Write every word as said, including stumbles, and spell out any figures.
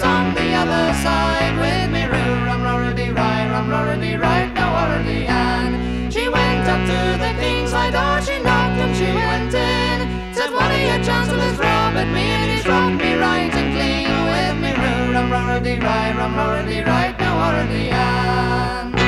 on the other side with me roo, rum roarity right, rum roarity right, no worry Ann. She went up to the Kingside door, she knocked and she went in. Said what are your chances, Miss Robert, me and he's rocked me right and clean with me roo, rum roarity right, rum roarity right, no worry Ann.